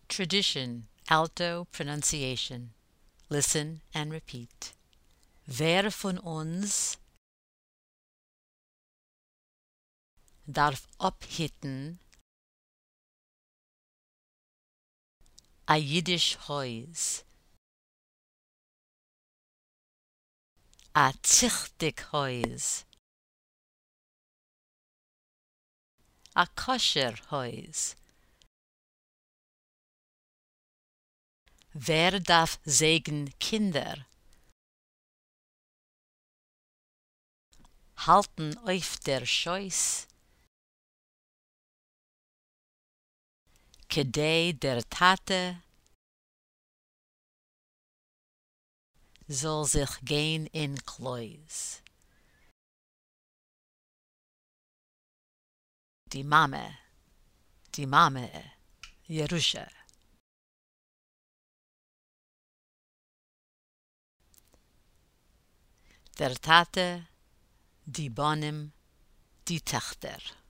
Tradition, alto pronunciation. Listen and repeat. Wer von uns darf ophitten a Yiddish Huis, a zichtig Huis, a kosher Huis? Wer darf sägen Kinder? Halten auf der Scheuß? Kedei der Tate soll sich gehen in Klois. Die Mame, Jerusha. Der Tate, die Bonim, die Töchter.